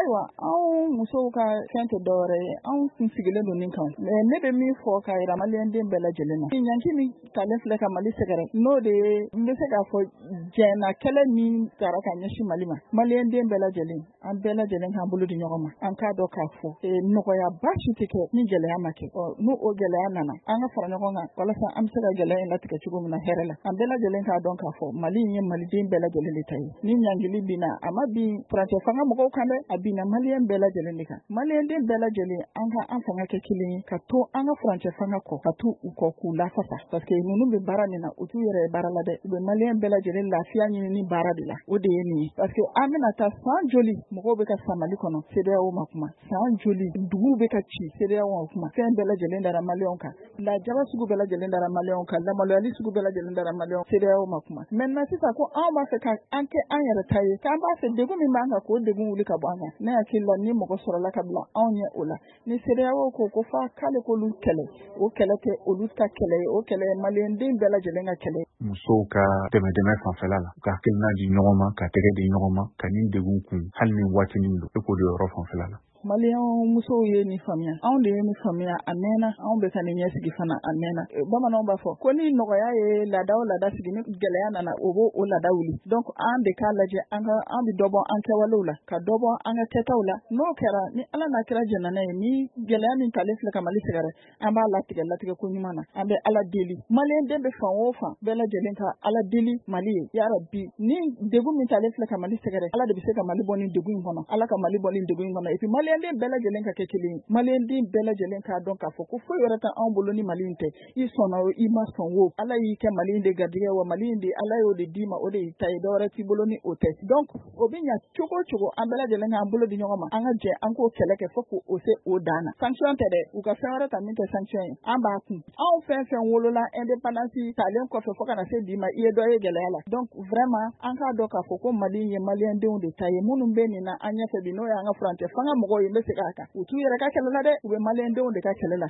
ayiwa anw musow ka fɛn tɛ dɔwɛrɛ ye anw kun sigilen don nin kan ne bɛ min fɔ ka yira maliyɛnden bɛɛ lajɛlen na ɲanki min talen filɛ ka Mali sɛgɛrɛ n'o de ye n bɛ se k'a fɔ jɛnna kɛlɛ min tara ka ɲɛsin Mali ma maliyɛnden bɛɛ lajɛlen an bɛɛ lajɛlen k'an bolo di ɲɔgɔn ma an k'a dɔn k'a fɔ nɔgɔya baasi tɛ kɛ ni gɛlɛya ma kɛ n'o o gɛlɛya nana an ka fara ɲɔgɔn kan walasa an bɛ se ka gɛlɛya in latigɛ cogo min na hɛrɛ la an bɛɛ lajɛlen k'a dɔn k'a fɔ Mali in ye maliden bɛɛ lajɛlen de ta ye ni ɲangili binna a ma bin furancɛ fanga mɔgɔw kan dɛ a binna maliyɛn bɛɛ lajɛlen de kan maliyɛnden bɛɛ lajɛlen an ka an fanga kɛ kelen ye ka to an ka furancɛ fanga kɔ ka to u kɔ k'u lafasa parce que ninnu bɛ baara min na u t'u yɛrɛ ye baara la dɛ u bɛ maliyɛn bɛɛ lajɛlen lafiya ɲini ni baara de la o de ye nin ye parce que an bɛna taa san joli mɔgɔw bɛ ka sa Mali kɔnɔ CEDEAO ma kuma san joli duguw bɛ ka ci CEDEAO ma kuma fɛn bɛɛ lajɛlen dara maliyɛnw kan lajaba sugu bɛɛ lajɛlen dara maliyɛnw kan lamaloyali sugu bɛɛ lajɛlen dara maliyɛnw CEDEAO ma kuma maintenant sisan ko anw b'a fɛ ka an kɛ an yɛrɛ ta ye k'an b'a fɛ degun min b'an kan k'o degun wuli ka bɔ an kan ne hakili la ni mɔgɔ sɔrɔla ka bila anw ɲɛ o la ni CEDEAO ko f'a k'ale k'olu kɛlɛ o kɛlɛ tɛ olu ka kɛlɛ ye o kɛlɛ ye maliyɛnden bɛɛ lajɛlen ka kɛlɛ musow ka dɛmɛ fanfɛla la ka hakilina di ɲɔgɔn ma ka tɛgɛ di ɲɔgɔn ma ka nin degun kun hali ni waatinin don e k'o de yɔrɔ fanfɛla la maliyɛn musow ye nin faamuya anw de ye nin faamuya a mɛnna anw bɛ ka nin ɲɛsigi fana a mɛnna bamananw b'a fɔ ko ni nɔgɔya ye laada o laada sigi ni gɛlɛya nana o b'o o laada wuli donc an de k'a lajɛ an bɛ dɔ bɔ an kɛwalew la ka dɔ bɔ an ka kɛtaw la n'o kɛra ni Ala n'a kɛra jɛnana ye ni gɛlɛya min talen filɛ ka Mali sɛgɛrɛ an b'a latigɛ ko ɲuman na an bɛ Ala deli maliyɛnden bɛ fan o fan bɛɛ lajɛlen ka Ala deli Mali ye ya Rabbi ni degun min talen filɛ ka Mali sɛgɛrɛ Ala de bɛ se ka Mali bɔ nin degun in kɔnɔ Ala ka Mali bɔ nin degun in kɔnɔ et puis maliyɛnden bɛɛ lajɛlen ka kɛ kelen ye maliyɛnden bɛɛ lajɛlen k'a dɔn k'a fɔ ko foyi wɛrɛ tɛ anw bolo ni Mali in tɛ i sɔnna o i ma sɔn o Ala y'i kɛ Mali in de garijɛgɛ wa Mali in de Ala y'o de d'i ma o de y'i ta ye dɔwɛrɛ t'i bolo ni o tɛ donc o bɛ ɲa cogo o cogo an bɛɛ lajɛlen k'an bolo di ɲɔgɔn ma an ka jɛ an k'o kɛlɛ kɛ fo k'o se o dan na sanction tɛ dɛ u ka fɛn wɛrɛ ta min tɛ sanction ye an b'a kun anw fɛn fɛn wolola indépendance talen kɔfɛ fo kana se bi ma i ye dɔ ye gɛlɛya la donc vraiment an k'a dɔn k'a fɔ ko Mali in ye maliyɛndenw de ta ye minnu bɛ nin na an ɲɛfɛ bi n'o y'an ka furancɛ fanga mɔgɔw ye n bɛ segin a kan u t'u yɛrɛ ka kɛlɛ la dɛ u bɛ maliyɛndenw de ka kɛlɛ la